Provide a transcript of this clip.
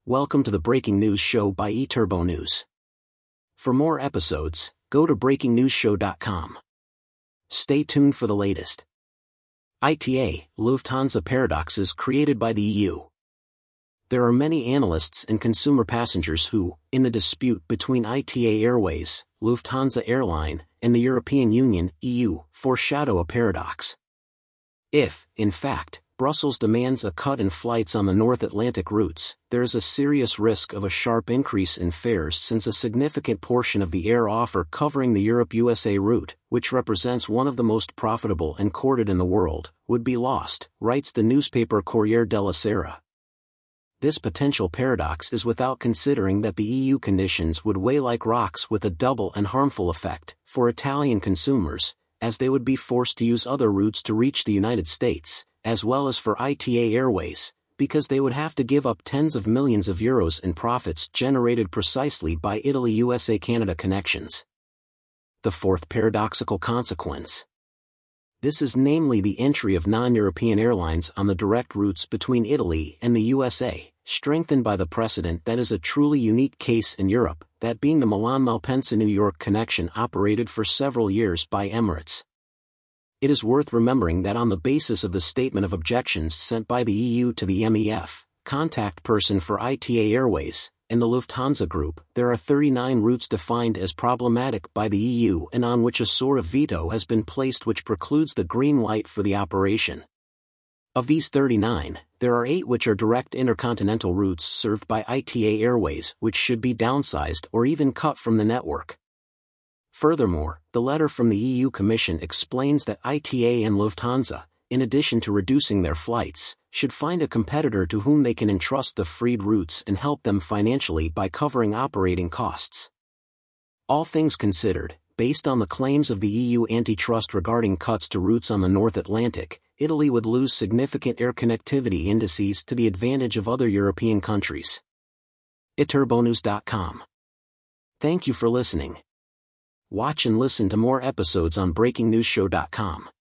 Welcome to the Breaking News Show by eTurbo News. For more episodes, go to breakingnewsshow.com. Stay tuned for the latest. ITA, Lufthansa paradoxes created by the EU. There are many analysts and consumer passengers who, in the dispute between ITA Airways, Lufthansa Airline, and the European Union, EU, foreshadow a paradox. If, in fact, Brussels demands a cut in flights on the North Atlantic routes, there is a serious risk of a sharp increase in fares since a significant portion of the air offer covering the Europe-USA route, which represents one of the most profitable and courted in the world, would be lost, writes the newspaper Corriere della Sera. This potential paradox is without considering that the EU conditions would weigh like rocks with a double and harmful effect for Italian consumers, as they would be forced to use other routes to reach the United States, as well as for ITA Airways, because they would have to give up tens of millions of euros in profits generated precisely by Italy-USA-Canada connections. The fourth paradoxical consequence. This is namely the entry of non-European airlines on the direct routes between Italy and the USA, strengthened by the precedent that is a truly unique case in Europe, that being the Milan-Malpensa-New York connection operated for several years by Emirates. It is worth remembering that on the basis of the statement of objections sent by the EU to the MEF, contact person for ITA Airways, and the Lufthansa Group, there are 39 routes defined as problematic by the EU and on which a sort of veto has been placed which precludes the green light for the operation. Of these 39, there are 8 which are direct intercontinental routes served by ITA Airways which should be downsized or even cut from the network. Furthermore, the letter from the EU Commission explains that ITA and Lufthansa, in addition to reducing their flights, should find a competitor to whom they can entrust the freed routes and help them financially by covering operating costs. All things considered, based on the claims of the EU antitrust regarding cuts to routes on the North Atlantic, Italy would lose significant air connectivity indices to the advantage of other European countries. eTurboNews.com. Thank you for listening. Watch and listen to more episodes on breakingnewsshow.com.